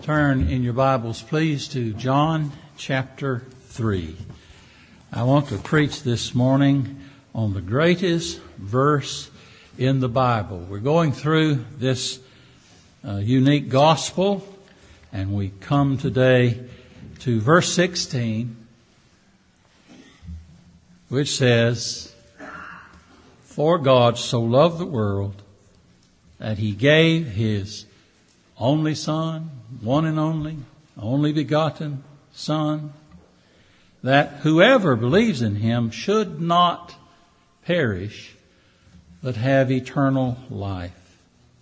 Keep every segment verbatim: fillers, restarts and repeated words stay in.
Turn in your Bibles, please, to John chapter three. I want to preach this morning on the greatest verse in the Bible. We're going through this uh, unique gospel, and we come today to verse sixteen, which says, "For God so loved the world that he gave his only Son, one and only, only begotten Son, that whoever believes in him should not perish, but have eternal life."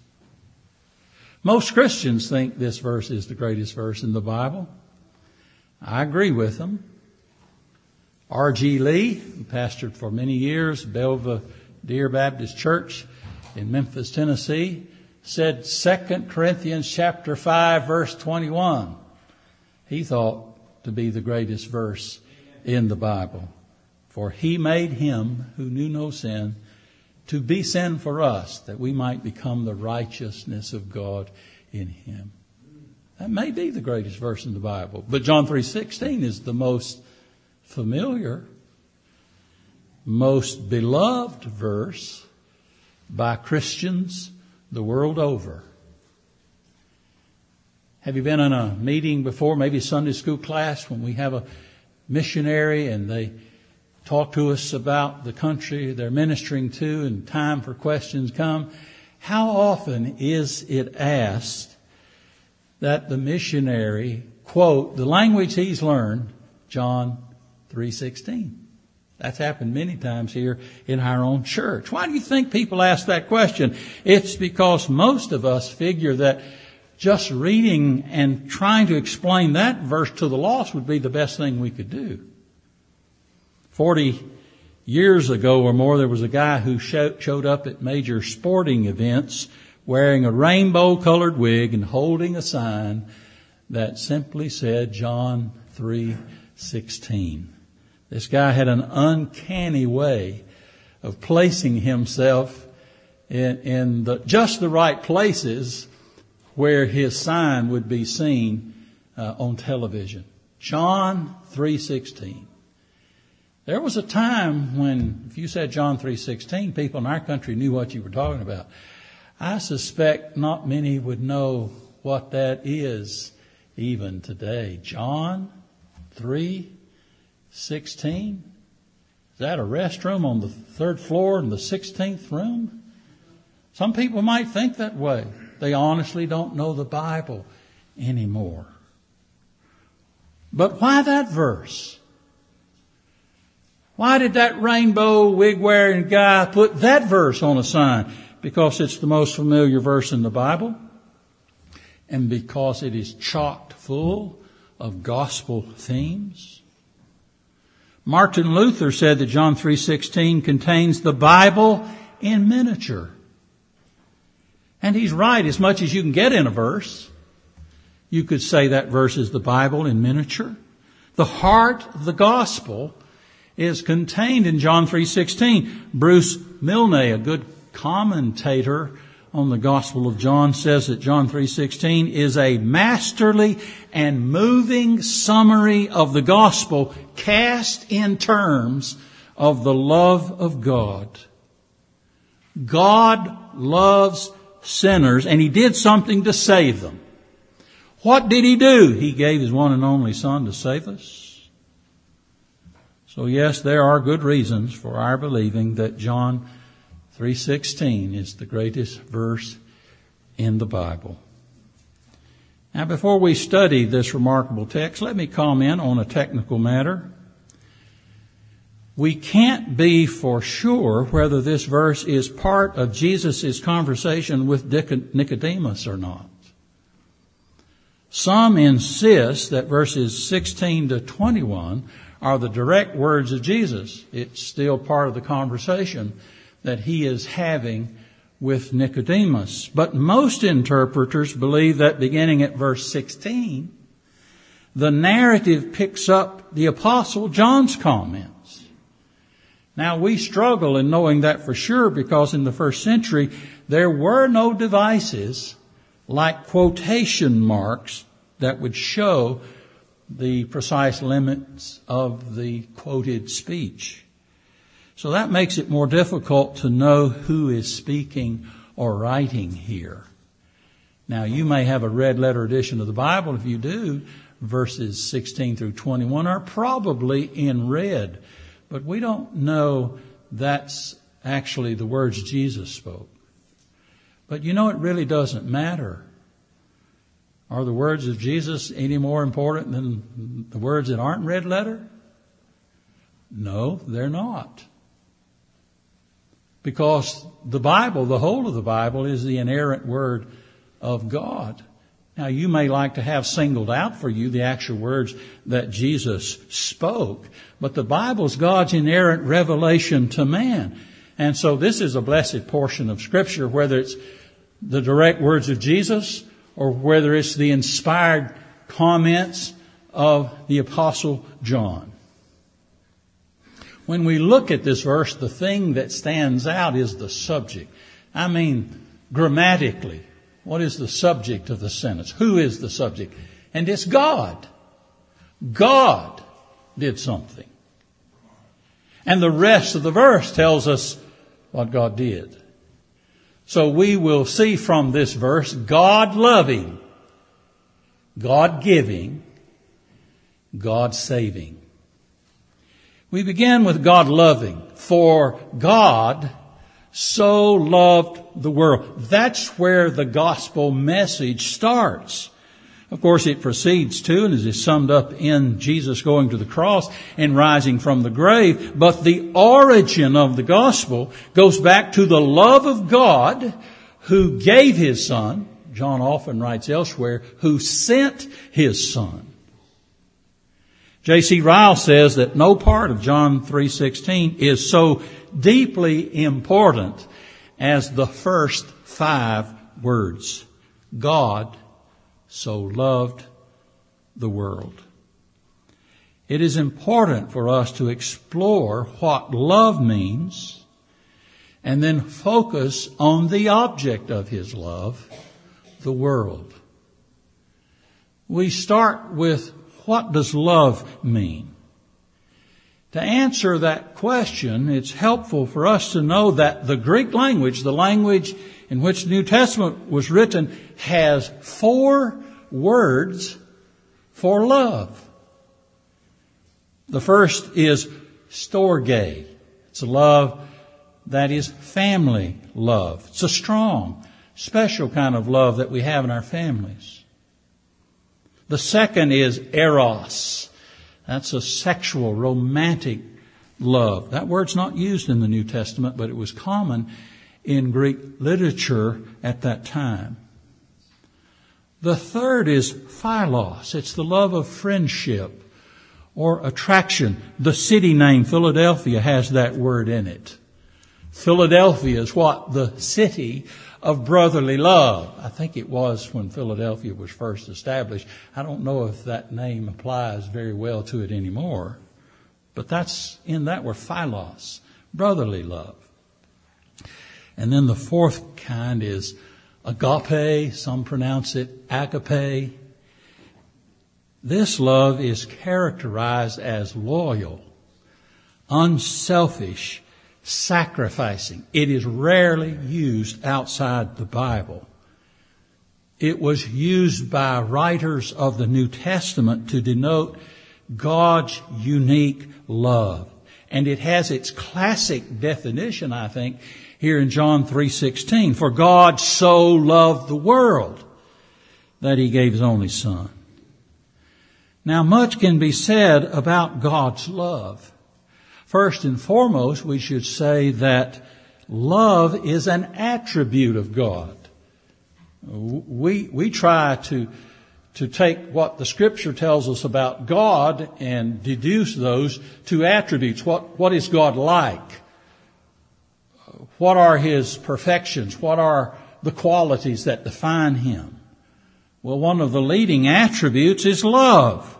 Most Christians think this verse is the greatest verse in the Bible. I agree with them. R G Lee, who pastored for many years, Belvedere Baptist Church in Memphis, Tennessee, said Second Corinthians chapter five, verse twenty-one, he thought to be the greatest verse in the Bible. "For he made him who knew no sin to be sin for us, that we might become the righteousness of God in him." That may be the greatest verse in the Bible, but John three sixteen is the most familiar, most beloved verse by Christians the world over. Have you been in a meeting before, maybe a Sunday school class, when we have a missionary and they talk to us about the country they're ministering to and time for questions come? How often is it asked that the missionary quote the language he's learned, John three sixteen? That's happened many times here in our own church. Why do you think people ask that question? It's because most of us figure that just reading and trying to explain that verse to the lost would be the best thing we could do. Forty years ago or more, there was a guy who showed up at major sporting events wearing a rainbow-colored wig and holding a sign that simply said John three sixteen. This guy had an uncanny way of placing himself in, in the, just the right places where his sign would be seen uh, on television. John three sixteen. There was a time when, if you said John three sixteen, people in our country knew what you were talking about. I suspect not many would know what that is even today. John three sixteen? Is that a restroom on the third floor in the sixteenth room? Some people might think that way. They honestly don't know the Bible anymore. But why that verse? Why did that rainbow wig-wearing guy put that verse on a sign? Because it's the most familiar verse in the Bible, and because it is chock full of gospel themes. Martin Luther said that John three sixteen contains the Bible in miniature. And he's right, as much as you can get in a verse. You could say that verse is the Bible in miniature. The heart of the gospel is contained in John three sixteen. Bruce Milne, a good commentator on the Gospel of John, says that John three sixteen is a masterly and moving summary of the gospel cast in terms of the love of God. God loves sinners, and he did something to save them. What did he do? He gave his one and only Son to save us. So yes, there are good reasons for our believing that John three sixteen is the greatest verse in the Bible. Now, before we study this remarkable text, let me comment on a technical matter. We can't be for sure whether this verse is part of Jesus' conversation with Nicodemus or not. Some insist that verses sixteen to twenty-one are the direct words of Jesus. It's still part of the conversation that he is having with Nicodemus. But most interpreters believe that beginning at verse sixteen, the narrative picks up the Apostle John's comments. Now, we struggle in knowing that for sure because in the first century, there were no devices like quotation marks that would show the precise limits of the quoted speech. So that makes it more difficult to know who is speaking or writing here. Now, you may have a red letter edition of the Bible. If you do, verses sixteen through twenty-one are probably in red. But we don't know that's actually the words Jesus spoke. But you know, it really doesn't matter. Are the words of Jesus any more important than the words that aren't red letter? No, they're not. Because the Bible, the whole of the Bible, is the inerrant Word of God. Now, you may like to have singled out for you the actual words that Jesus spoke, but the Bible's God's inerrant revelation to man. And so this is a blessed portion of Scripture, whether it's the direct words of Jesus or whether it's the inspired comments of the Apostle John. When we look at this verse, the thing that stands out is the subject. I mean, grammatically, what is the subject of the sentence? Who is the subject? And it's God. God did something. And the rest of the verse tells us what God did. So we will see from this verse God loving, God giving, God saving. We begin with God loving. For God so loved the world. That's where the gospel message starts. Of course, it proceeds to, and is summed up in Jesus going to the cross and rising from the grave. But the origin of the gospel goes back to the love of God who gave His Son. John often writes elsewhere, who sent His Son. J C Ryle says that no part of John three sixteen is so deeply important as the first five words. God so loved the world. It is important for us to explore what love means and then focus on the object of His love, the world. We start with, what does love mean? To answer that question, it's helpful for us to know that the Greek language, the language in which the New Testament was written, has four words for love. The first is storge. It's a love that is family love. It's a strong, special kind of love that we have in our families. The second is eros. That's a sexual, romantic love. That word's not used in the New Testament, but it was common in Greek literature at that time. The third is philos. It's the love of friendship or attraction. The city name Philadelphia has that word in it. Philadelphia is what? The city of brotherly love. I think it was when Philadelphia was first established. I don't know if that name applies very well to it anymore. But that's in that word, philos, brotherly love. And then the fourth kind is agape. Some pronounce it agape. This love is characterized as loyal, unselfish, sacrificing. It is rarely used outside the Bible. It was used by writers of the New Testament to denote God's unique love. And it has its classic definition, I think, here in John three sixteen. For God so loved the world that He gave His only Son. Now, much can be said about God's love. First and foremost, we should say that love is an attribute of God. We, we try to, to take what the Scripture tells us about God and deduce those to attributes. What, what is God like? What are His perfections? What are the qualities that define Him? Well, one of the leading attributes is love.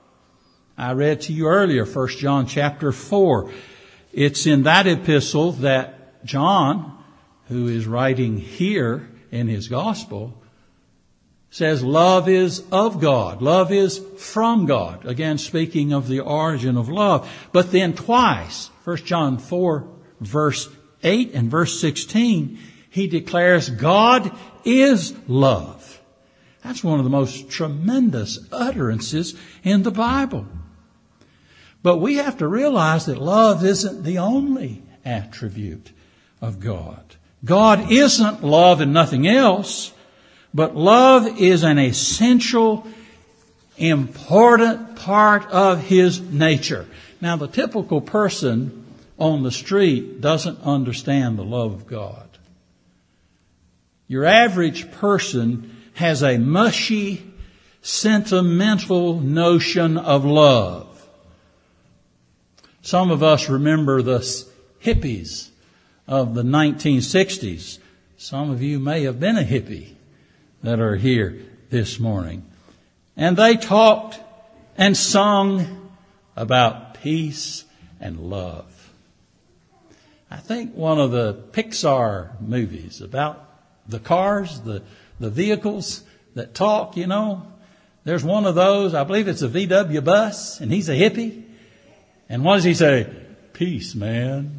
I read to you earlier, First John chapter four. It's in that epistle that John, who is writing here in his gospel, says love is of God. Love is from God. Again, speaking of the origin of love. But then twice, First John four, verse eight and verse sixteen, he declares God is love. That's one of the most tremendous utterances in the Bible. But we have to realize that love isn't the only attribute of God. God isn't love and nothing else. But love is an essential, important part of His nature. Now, the typical person on the street doesn't understand the love of God. Your average person has a mushy, sentimental notion of love. Some of us remember the hippies of the nineteen sixties. Some of you may have been a hippie that are here this morning. And they talked and sung about peace and love. I think one of the Pixar movies about the cars, the, the vehicles that talk, you know, there's one of those, I believe it's a V W bus, and he's a hippie. And what does he say? Peace, man.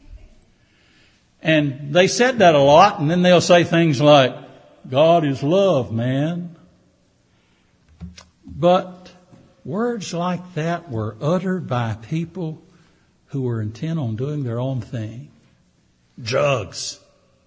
And they said that a lot, and then they'll say things like, God is love, man. But words like that were uttered by people who were intent on doing their own thing. Drugs,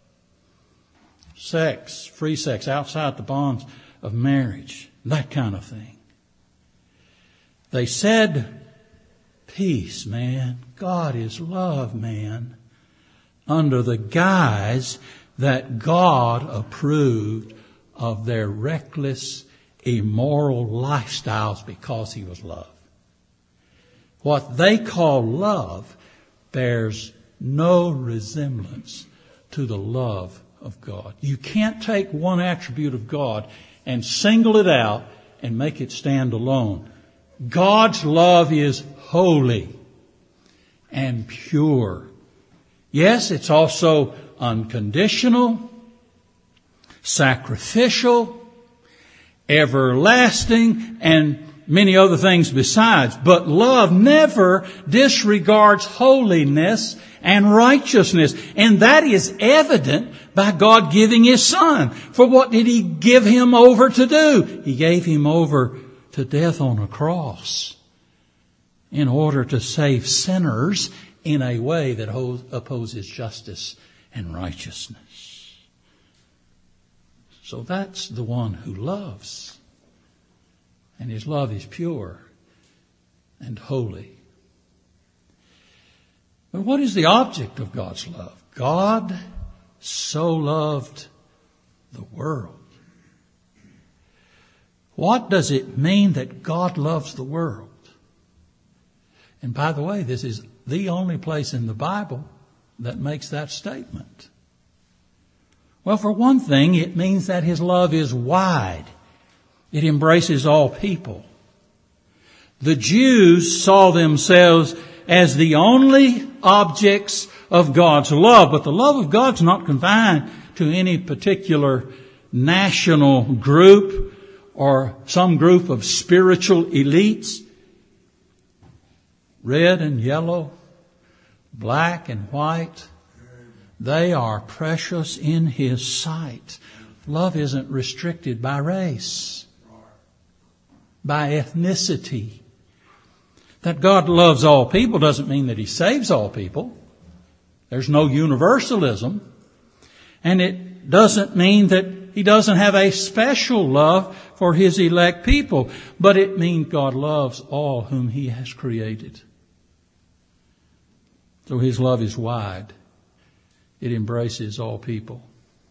sex, free sex outside the bonds of marriage, that kind of thing. They said, peace, man. God is love, man. Under the guise that God approved of their reckless, immoral lifestyles because He was love. What they call love bears no resemblance to the love of God. You can't take one attribute of God and single it out and make it stand alone. God's love is holy and pure. Yes, it's also unconditional, sacrificial, everlasting, and many other things besides. But love never disregards holiness and righteousness. And that is evident by God giving His Son. For what did He give Him over to do? He gave Him over to death on a cross in order to save sinners in a way that opposes justice and righteousness. So that's the one who loves. And His love is pure and holy. But what is the object of God's love? God so loved the world. What does it mean that God loves the world? And by the way, this is the only place in the Bible that makes that statement. Well, for one thing, it means that His love is wide. It embraces all people. The Jews saw themselves as the only objects of God's love, but the love of God's not confined to any particular national group or some group of spiritual elites. Red and yellow, black and white, they are precious in His sight. Love isn't restricted by race, by ethnicity. That God loves all people doesn't mean that He saves all people. There's no universalism. And it doesn't mean that He doesn't have a special love for His elect people. But it means God loves all whom He has created. So His love is wide. It embraces all people.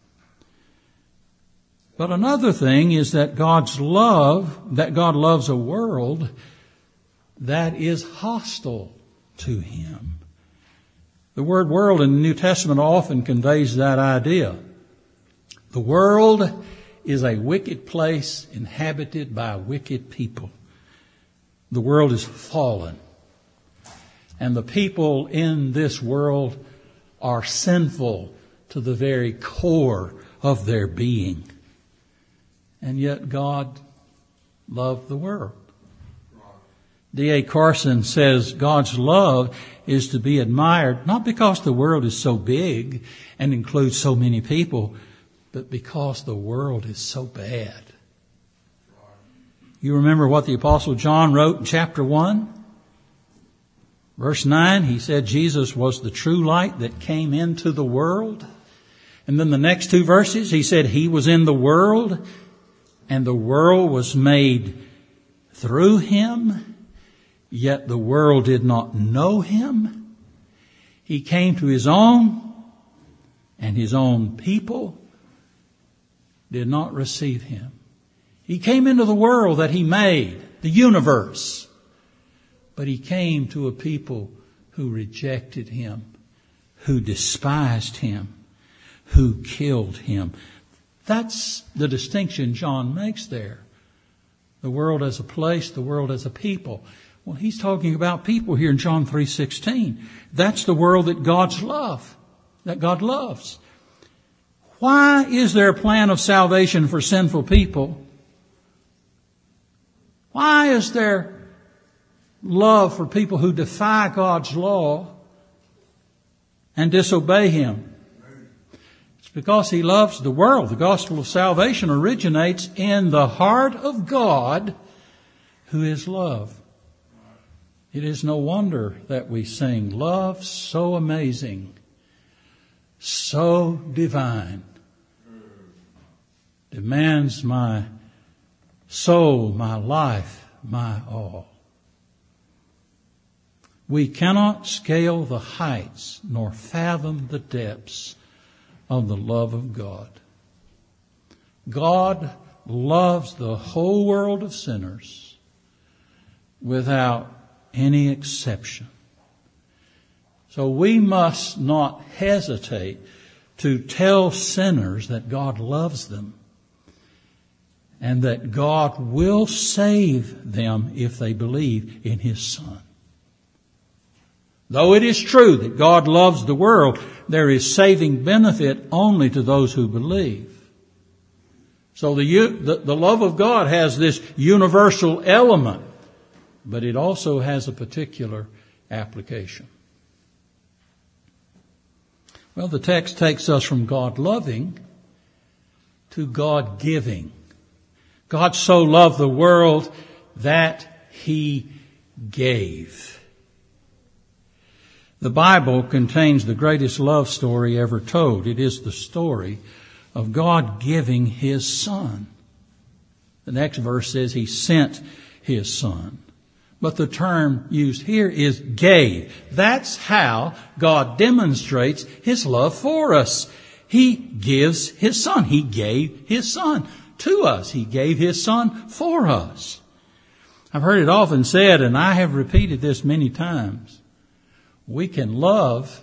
But another thing is that God's love, that God loves a world that is hostile to Him. The word world in the New Testament often conveys that idea. The world is a wicked place inhabited by wicked people. The world is fallen. And the people in this world are sinful to the very core of their being. And yet God loved the world. D A Carson says God's love is to be admired, not because the world is so big and includes so many people, but because the world is so bad. You remember what the Apostle John wrote in chapter one? Verse nine, he said Jesus was the true light that came into the world. And then the next two verses, he said he was in the world and the world was made through him, yet the world did not know him. He came to his own, and his own people did not receive him. He came into the world that he made, the universe, but he came to a people who rejected him, who despised him, who killed him. That's the distinction John makes there. The world as a place, the world as a people. Well, he's talking about people here in John three sixteen. That's the world that God's love, that God loves. Why is there a plan of salvation for sinful people? Why is there love for people who defy God's law and disobey him? It's because he loves the world. The gospel of salvation originates in the heart of God, who is love. It is no wonder that we sing, love so amazing, so divine, demands my soul, my life, my all. We cannot scale the heights nor fathom the depths of the love of God. God loves the whole world of sinners without any exception. So we must not hesitate to tell sinners that God loves them and that God will save them if they believe in his Son. Though it is true that God loves the world, there is saving benefit only to those who believe. So the, the, the love of God has this universal element, but it also has a particular application. Well, the text takes us from God loving to God giving. God so loved the world that he gave. The Bible contains the greatest love story ever told. It is the story of God giving his Son. The next verse says he sent his Son. But the term used here is gave. That's how God demonstrates his love for us. He gives his Son. He gave his Son to us. He gave his Son for us. I've heard it often said, and I have repeated this many times. We can love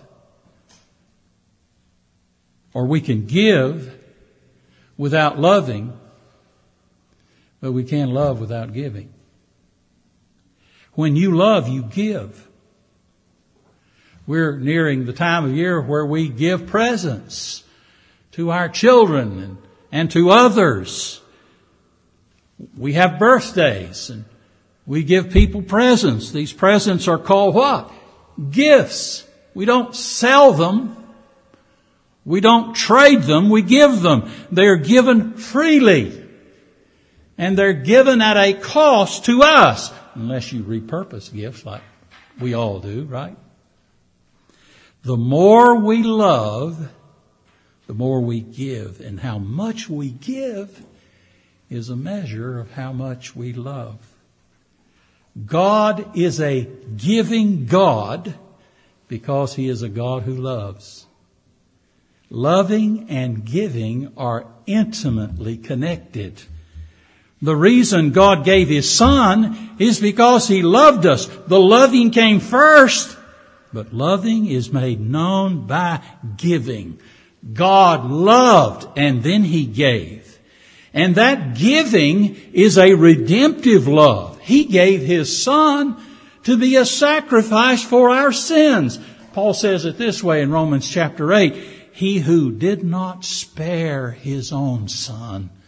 or we can give without loving, but we can't love without giving. When you love, you give. We're nearing the time of year where we give presents to our children and, and to others. We have birthdays and we give people presents. These presents are called what? Gifts. We don't sell them. We don't trade them. We give them. They are given freely. And they're given at a cost to us. Unless you repurpose gifts like we all do, right? The more we love, the more we give. And how much we give is a measure of how much we love. God is a giving God because he is a God who loves. Loving and giving are intimately connected. The reason God gave his Son is because he loved us. The loving came first, but loving is made known by giving. God loved and then he gave. And that giving is a redemptive love. He gave his Son to be a sacrifice for our sins. Paul says it this way in Romans chapter eight. He who did not spare his own Son,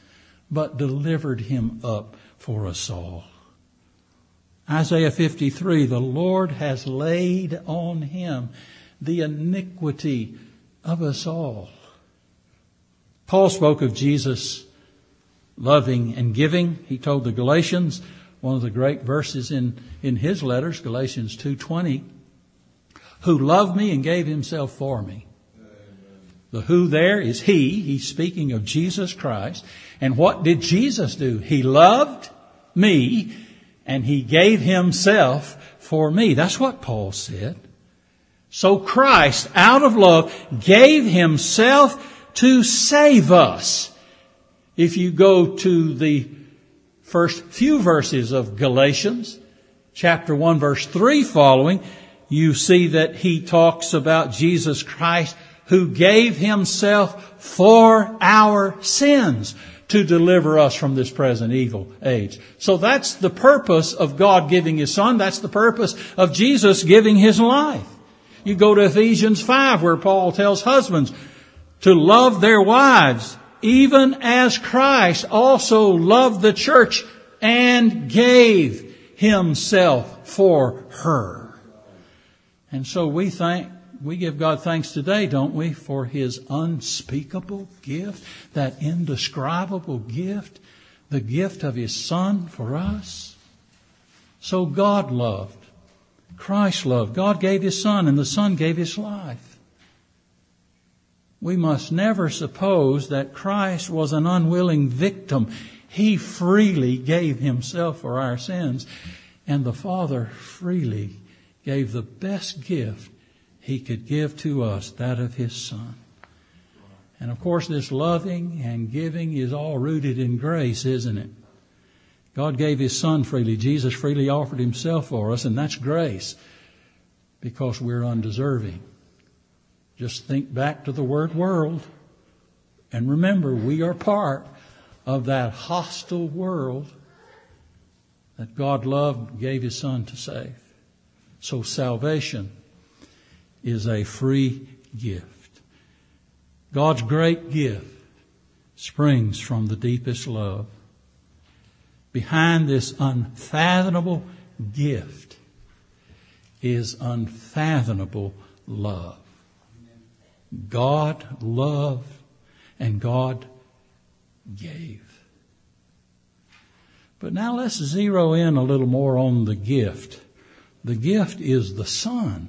but delivered him up for us all. Isaiah fifty-three, the Lord has laid on him the iniquity of us all. Paul spoke of Jesus loving and giving. He told the Galatians, one of the great verses in, in his letters, Galatians two twenty, who loved me and gave himself for me. The who there is he. He's speaking of Jesus Christ. And what did Jesus do? He loved me and he gave himself for me. That's what Paul said. So Christ, out of love, gave himself to save us. If you go to the first few verses of Galatians, chapter one, verse three following, you see that he talks about Jesus Christ who gave himself for our sins to deliver us from this present evil age. So that's the purpose of God giving his Son. That's the purpose of Jesus giving his life. You go to Ephesians five where Paul tells husbands to love their wives even as Christ also loved the church and gave himself for her. And so we thank We give God thanks today, don't we, for his unspeakable gift, that indescribable gift, the gift of his Son for us. So God loved, Christ loved, God gave his Son, and the Son gave his life. We must never suppose that Christ was an unwilling victim. He freely gave himself for our sins, and the Father freely gave the best gift he could give to us, that of his Son. And of course, this loving and giving is all rooted in grace, isn't it? God gave his Son freely. Jesus freely offered himself for us, and that's grace because we're undeserving. Just think back to the word world and remember we are part of that hostile world that God loved, gave his Son to save. So salvation is a free gift. God's great gift springs from the deepest love. Behind this unfathomable gift is unfathomable love. God loved and God gave. But now let's zero in a little more on the gift. The gift is the Son.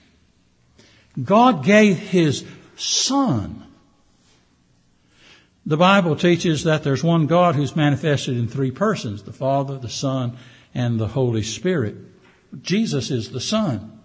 God gave his Son. The Bible teaches that there's one God who's manifested in three persons, the Father, the Son, and the Holy Spirit. Jesus is the Son.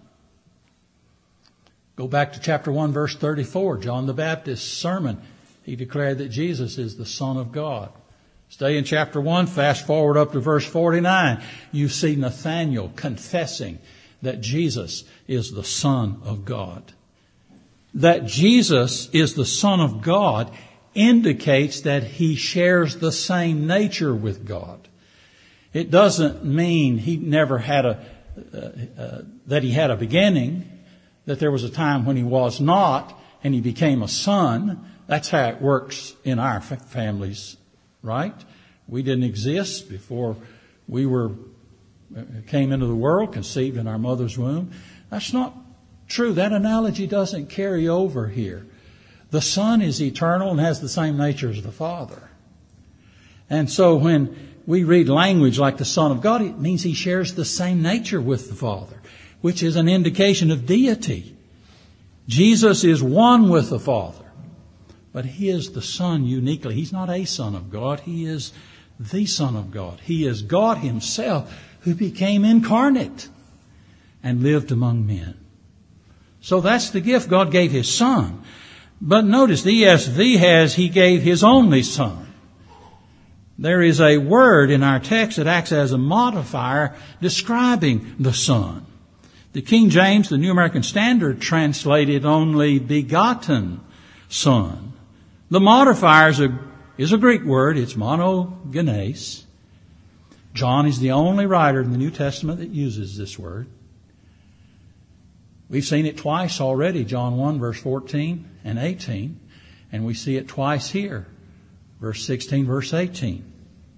Go back to chapter one, verse thirty-four, John the Baptist's sermon. He declared that Jesus is the Son of God. Stay in chapter one, fast forward up to verse forty-nine. You see Nathanael confessing that Jesus is the Son of God. That Jesus is the Son of God indicates that he shares the same nature with God. It doesn't mean he never had a, uh, uh, that he had a beginning, that there was a time when he was not and he became a son. That's how it works in our families, right? We didn't exist before we were came into the world, conceived in our mother's womb. That's not true. That analogy doesn't carry over here. The Son is eternal and has the same nature as the Father. And so when we read language like the Son of God, it means he shares the same nature with the Father, which is an indication of deity. Jesus is one with the Father, but he is the Son uniquely. He's not a Son of God. He is the Son of God. He is God himself who became incarnate and lived among men. So that's the gift. God gave his Son. But notice the E S V has, he gave his only Son. There is a word in our text that acts as a modifier describing the Son. The King James, the New American Standard, translated only begotten Son. The modifier is a, is a Greek word. It's monogenes. John is the only writer in the New Testament that uses this word. We've seen it twice already, John one, verse fourteen and eighteen, and we see it twice here. verse sixteen, verse eighteen.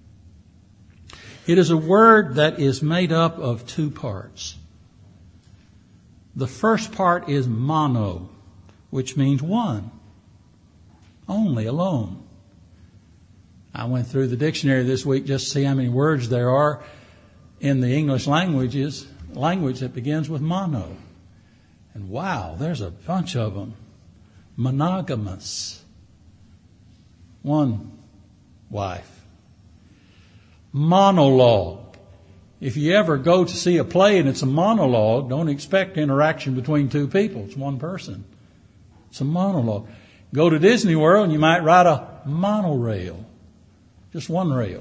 It is a word that is made up of two parts. The first part is mono, which means one, only, alone. I went through the dictionary this week just to see how many words there are in the English languages, language that begins with mono. And wow, there's a bunch of them. Monogamous, one wife. Monologue. If you ever go to see a play and it's a monologue, don't expect interaction between two people. It's one person. It's a monologue. Go to Disney World and you might ride a monorail. Just one rail.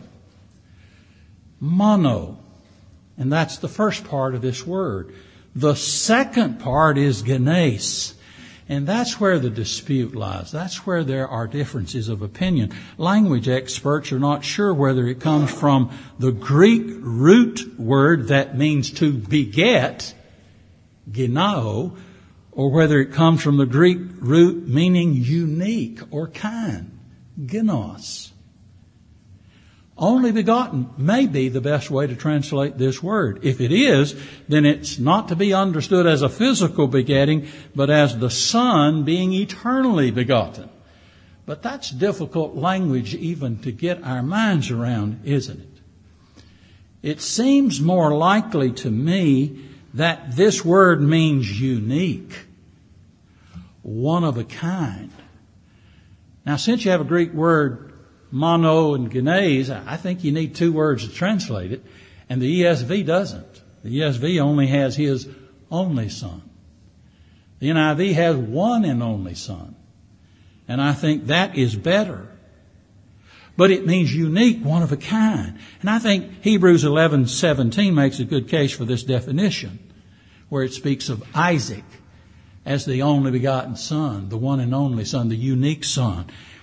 Mono. And that's the first part of this word. The second part is genes. And that's where the dispute lies. That's where there are differences of opinion. Language experts are not sure whether it comes from the Greek root word that means to beget, genao, or whether it comes from the Greek root meaning unique or kind, genos. Only begotten may be the best way to translate this word. If it is, then it's not to be understood as a physical begetting, but as the Son being eternally begotten. But that's difficult language even to get our minds around, isn't it? It seems more likely to me that this word means unique, one of a kind. Now, since you have a Greek word, mono and genes, I think you need two words to translate it, and the E S V doesn't. The E S V only has His only Son. The N I V has one and only Son, and I think that is better. But it means unique, one of a kind. And I think Hebrews eleven seventeen makes a good case for this definition, where it speaks of Isaac as the only begotten son, the one and only son, the unique son.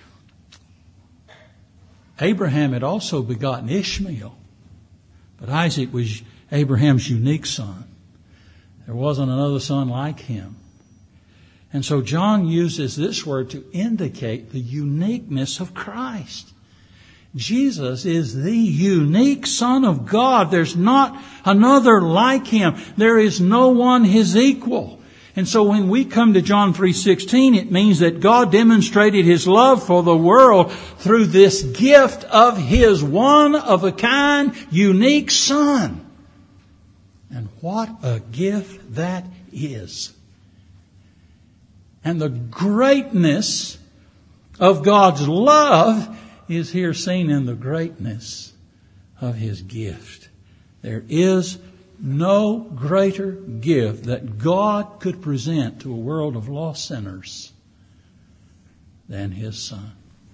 Abraham had also begotten Ishmael, but Isaac was Abraham's unique son. There wasn't another son like him. And so John uses this word to indicate the uniqueness of Christ. Jesus is the unique Son of God. There's not another like Him. There is no one His equal. And so when we come to John three sixteen, it means that God demonstrated His love for the world through this gift of His one-of-a-kind, unique Son. And what a gift that is. And the greatness of God's love is here seen in the greatness of His gift. There is no greater gift that God could present to a world of lost sinners than His Son.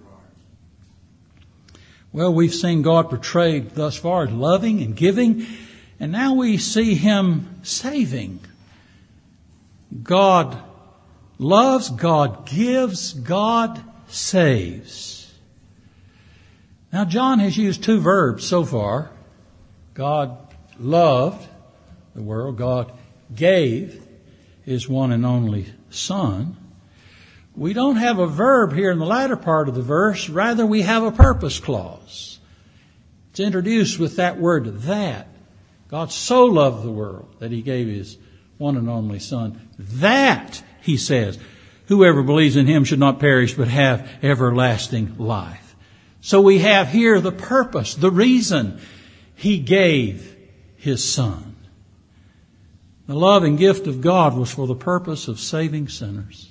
Well, we've seen God portrayed thus far as loving and giving, and now we see Him saving. God loves, God gives, God saves. Now, John has used two verbs so far. God loved the world. God gave His one and only Son. We don't have a verb here in the latter part of the verse. Rather, we have a purpose clause. It's introduced with that word, that. God so loved the world that He gave His one and only Son. That, He says, whoever believes in Him should not perish but have everlasting life. So we have here the purpose, the reason He gave His Son. The love and gift of God was for the purpose of saving sinners.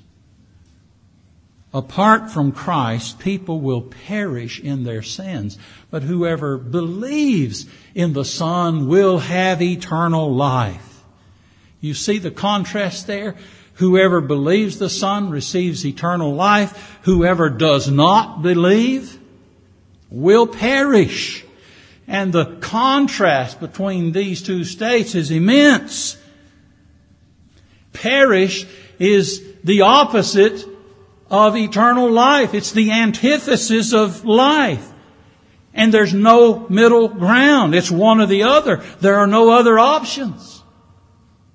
Apart from Christ, people will perish in their sins, but whoever believes in the Son will have eternal life. You see the contrast there? Whoever believes the Son receives eternal life. Whoever does not believe will perish. And the contrast between these two states is immense. Perish is the opposite of eternal life. It's the antithesis of life. And there's no middle ground. It's one or the other. There are no other options.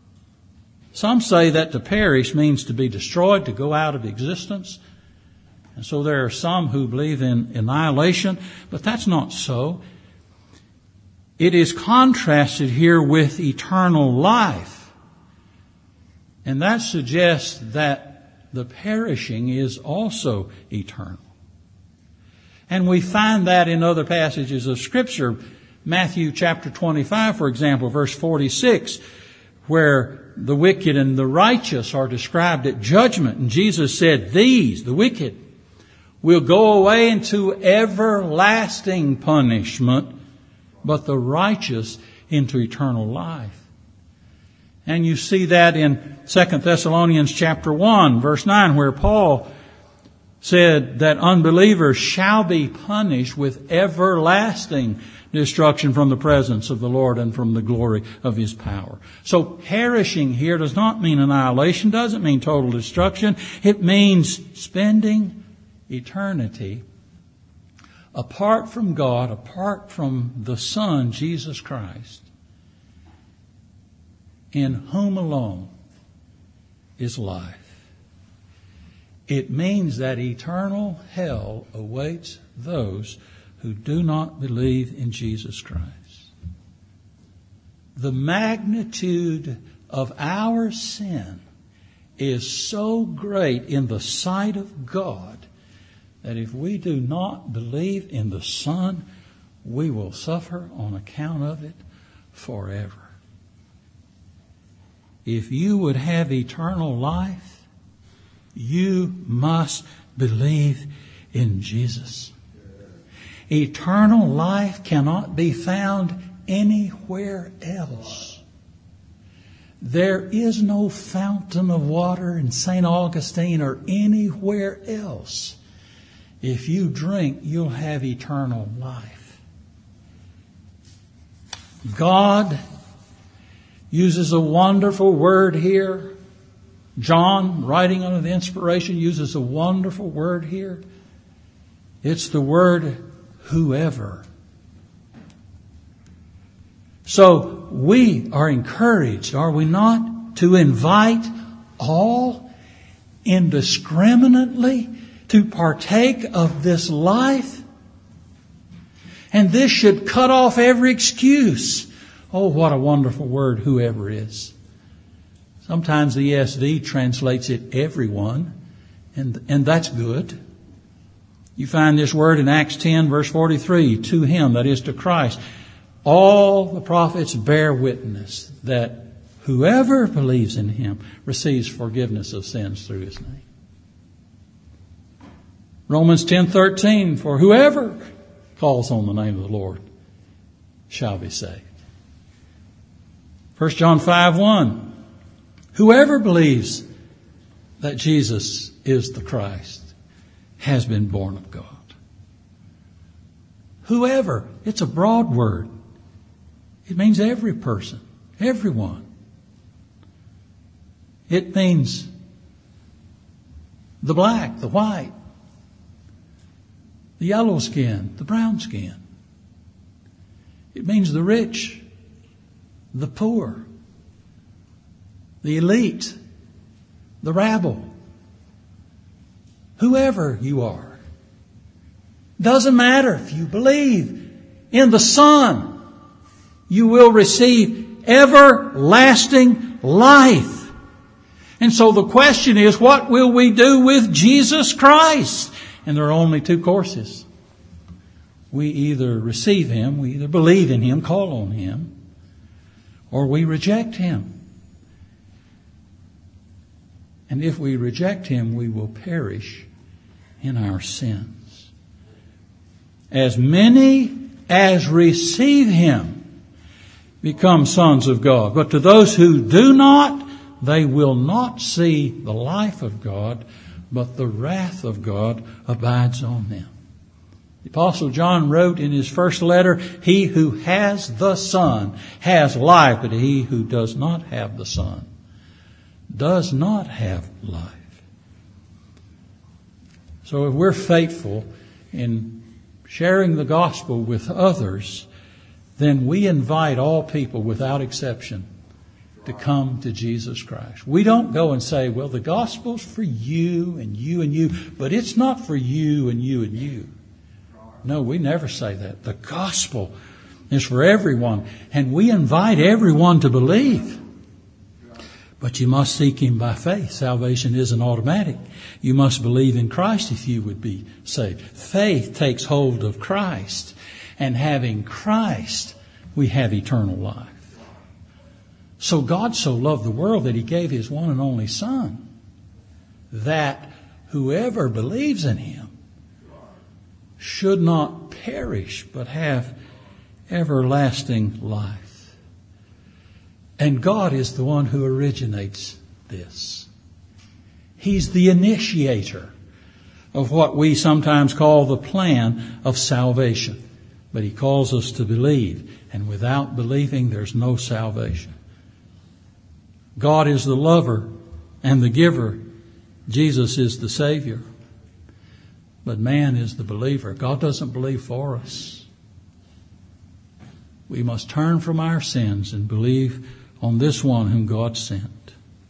Some say that to perish means to be destroyed, to go out of existence. And so there are some who believe in annihilation, but that's not so. It is contrasted here with eternal life. And that suggests that the perishing is also eternal. And we find that in other passages of Scripture. Matthew chapter twenty-five, for example, verse forty-six, where the wicked and the righteous are described at judgment. And Jesus said, these, the wicked, will go away into everlasting punishment, but the righteous into eternal life. And you see that in Second Thessalonians chapter one, verse nine, where Paul said that unbelievers shall be punished with everlasting destruction from the presence of the Lord and from the glory of His power. So perishing here does not mean annihilation, doesn't mean total destruction. It means spending eternity apart from God, apart from the Son, Jesus Christ, in whom alone is life. It means that eternal hell awaits those who do not believe in Jesus Christ. The magnitude of our sin is so great in the sight of God that if we do not believe in the Son, we will suffer on account of it forever. If you would have eternal life, you must believe in Jesus. Eternal life cannot be found anywhere else. There is no fountain of water in Saint Augustine or anywhere else. If you drink, you'll have eternal life. God uses a wonderful word here. John, writing under the inspiration, uses a wonderful word here. It's the word whoever. So we are encouraged, are we not, to invite all indiscriminately to partake of this life? And this should cut off every excuse. Oh, what a wonderful word whoever is. Sometimes the E S V translates it everyone, and, and that's good. You find this word in Acts ten, verse forty-three, to Him, that is to Christ. All the prophets bear witness that whoever believes in Him receives forgiveness of sins through His name. Romans ten thirteen, for whoever calls on the name of the Lord shall be saved. First John five one, whoever believes that Jesus is the Christ has been born of God. Whoever, it's a broad word. It means every person, everyone. It means the black, the white, the yellow skin, the brown skin. It means the rich, the poor, the elite, the rabble. Whoever you are. Doesn't matter if you believe in the Son. You will receive everlasting life. And so the question is, what will we do with Jesus Christ? And there are only two courses. We either receive Him, we either believe in Him, call on Him, or we reject Him. And if we reject Him, we will perish in our sins. As many as receive Him become sons of God. But to those who do not, they will not see the life of God, but the wrath of God abides on them. The Apostle John wrote in his first letter, he who has the Son has life, but he who does not have the Son does not have life. So if we're faithful in sharing the gospel with others, then we invite all people without exception to come to Jesus Christ. We don't go and say, well, the gospel's for you and you and you, but it's not for you and you and you. No, we never say that. The gospel is for everyone, and we invite everyone to believe. But you must seek Him by faith. Salvation isn't automatic. You must believe in Christ if you would be saved. Faith takes hold of Christ, and having Christ, we have eternal life. So God so loved the world that He gave His one and only Son, that whoever believes in Him should not perish, but have everlasting life. And God is the one who originates this. He's the initiator of what we sometimes call the plan of salvation. But He calls us to believe, and without believing, there's no salvation. God is the lover and the giver. Jesus is the Savior. But man is the believer. God doesn't believe for us. We must turn from our sins and believe on this one whom God sent.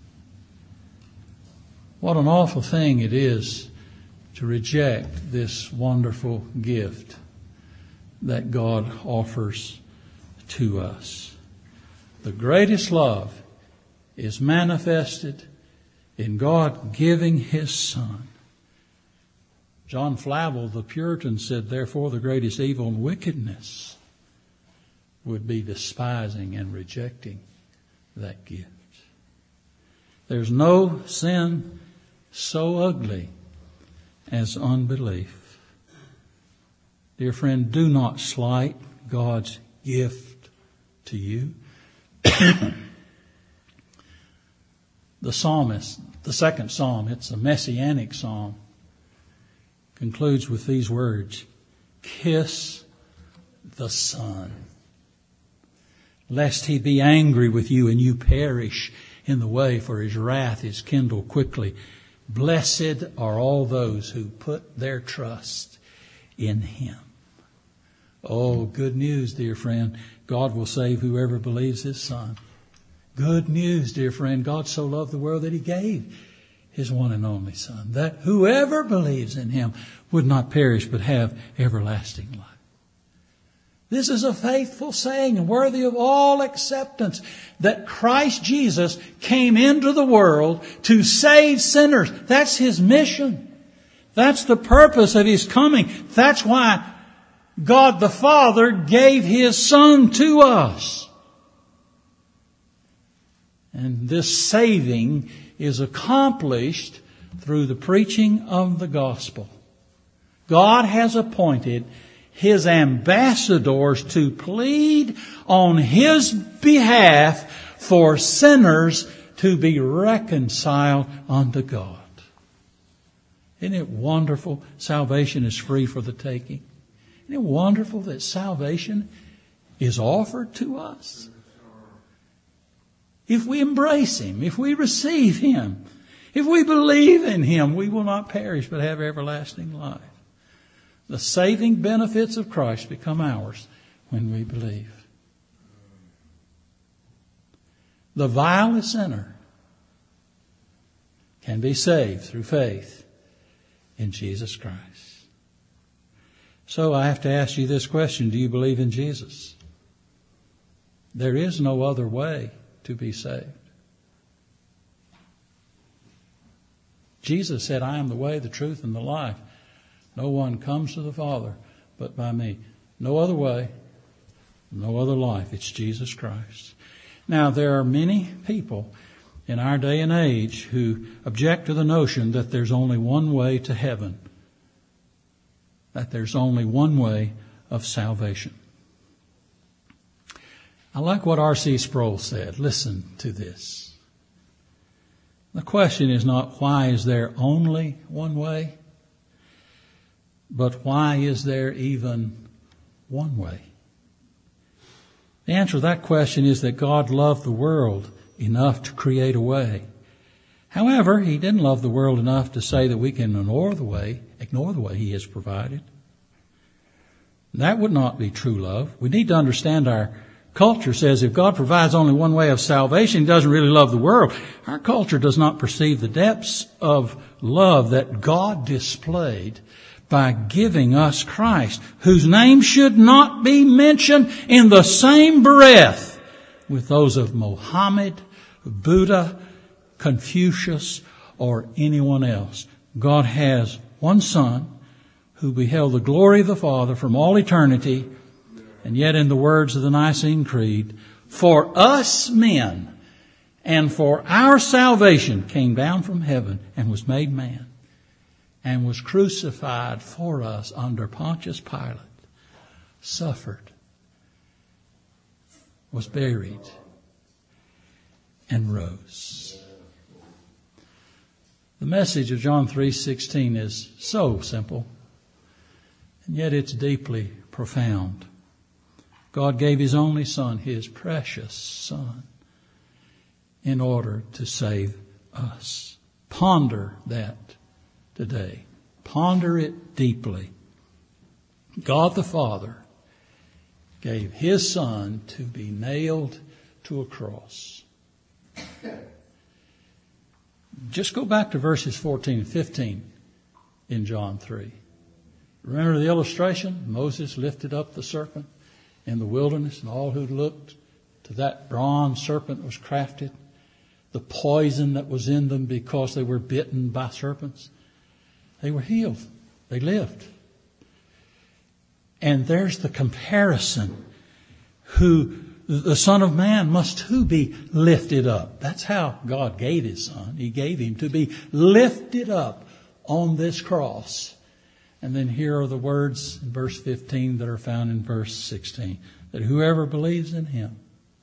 What an awful thing it is to reject this wonderful gift that God offers to us. The greatest love is manifested in God giving His Son. John Flavel, the Puritan, said, therefore the greatest evil and wickedness would be despising and rejecting that gift. There's no sin so ugly as unbelief. Dear friend, do not slight God's gift to you. The psalmist, the second psalm, it's a messianic psalm, concludes with these words, kiss the Son, lest He be angry with you and you perish in the way, for His wrath is kindled quickly. Blessed are all those who put their trust in Him. Oh, good news, dear friend. God will save whoever believes His Son. Good news, dear friend. God so loved the world that He gave His one and only Son, that whoever believes in Him would not perish but have everlasting life. This is a faithful saying and worthy of all acceptance, that Christ Jesus came into the world to save sinners. That's His mission. That's the purpose of His coming. That's why God the Father gave His Son to us. And this saving is accomplished through the preaching of the gospel. God has appointed His ambassadors to plead on His behalf for sinners to be reconciled unto God. Isn't it wonderful? Salvation is free for the taking. Isn't it wonderful that salvation is offered to us? If we embrace Him, if we receive Him, if we believe in Him, we will not perish but have everlasting life. The saving benefits of Christ become ours when we believe. The vilest sinner can be saved through faith in Jesus Christ. So I have to ask you this question: do you believe in Jesus? There is no other way to be saved. Jesus said, I am the way, the truth, and the life. No one comes to the Father but by me. No other way, no other life. It's Jesus Christ. Now, there are many people in our day and age who object to the notion that there's only one way to heaven, that there's only one way of salvation. I like what R C Sproul said. Listen to this. The question is not why is there only one way, but why is there even one way? The answer to that question is that God loved the world enough to create a way. However, He didn't love the world enough to say that we can ignore the way, ignore the way He has provided. That would not be true love. We need to understand our culture says if God provides only one way of salvation, He doesn't really love the world. Our culture does not perceive the depths of love that God displayed by giving us Christ, whose name should not be mentioned in the same breath with those of Mohammed, Buddha, Confucius, or anyone else. God has one Son who beheld the glory of the Father from all eternity, and yet in the words of the Nicene Creed, for us men and for our salvation came down from heaven and was made man and was crucified for us under Pontius Pilate, suffered, was buried, and rose. The message of John three sixteen is so simple, and yet it's deeply profound. God gave His only Son, His precious Son, in order to save us. Ponder that today. Ponder it deeply. God the Father gave His Son to be nailed to a cross. Just go back to verses fourteen and fifteen in John three. Remember the illustration? Moses lifted up the serpent in the wilderness, and all who looked to that bronze serpent was crafted. The poison that was in them because they were bitten by serpents, they were healed. They lived. And there's the comparison. Who the Son of Man must who be lifted up. That's how God gave His Son. He gave Him to be lifted up on this cross. And then here are the words in verse fifteen that are found in verse sixteen. That whoever believes in Him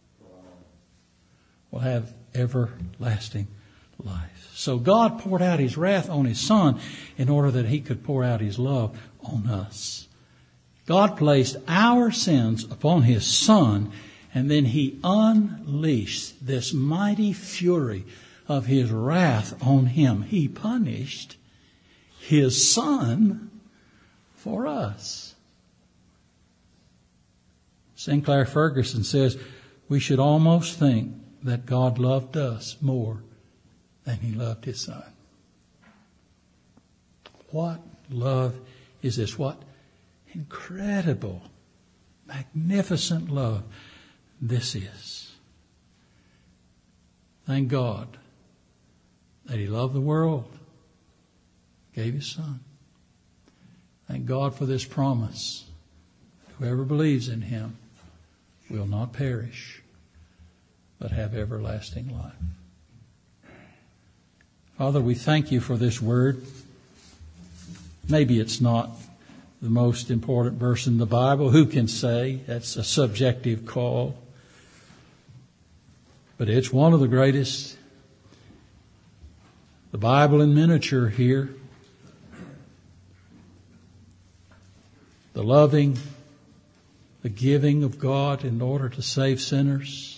will have everlasting life. So God poured out His wrath on His Son in order that He could pour out His love on us. God placed our sins upon His Son, and then He unleashed this mighty fury of His wrath on Him. He punished His Son for us. Sinclair Ferguson says we should almost think that God loved us more than He loved His Son. What love is this? What incredible, magnificent love this is. Thank God that He loved the world, gave His Son. Thank God for this promise. Whoever believes in Him will not perish, but have everlasting life. Father, we thank You for this word. Maybe it's not the most important verse in the Bible. Who can say? That's a subjective call. But it's one of the greatest. The Bible in miniature here. The loving, the giving of God in order to save sinners.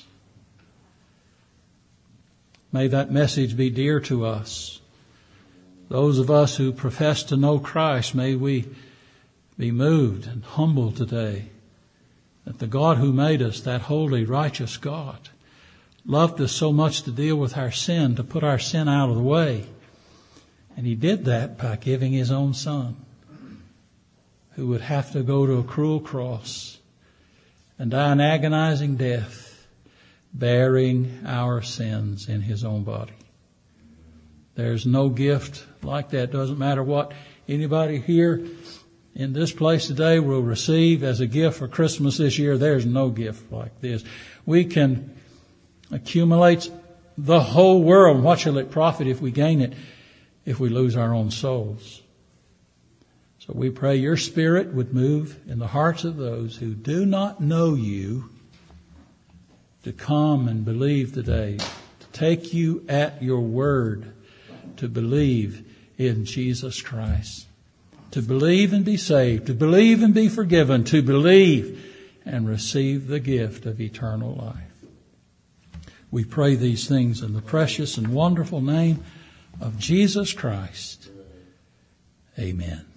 May that message be dear to us. Those of us who profess to know Christ, may we be moved and humbled today that the God who made us, that holy, righteous God, loved us so much to deal with our sin, to put our sin out of the way. And He did that by giving His own Son, who would have to go to a cruel cross and die an agonizing death, bearing our sins in His own body. There's no gift like that. Doesn't matter what anybody here in this place today will receive as a gift for Christmas this year. There's no gift like this. We can accumulate the whole world. What shall it profit if we gain it, if we lose our own souls? So we pray Your Spirit would move in the hearts of those who do not know You to come and believe today, to take You at Your word, to believe in Jesus Christ, to believe and be saved, to believe and be forgiven, to believe and receive the gift of eternal life. We pray these things in the precious and wonderful name of Jesus Christ. Amen.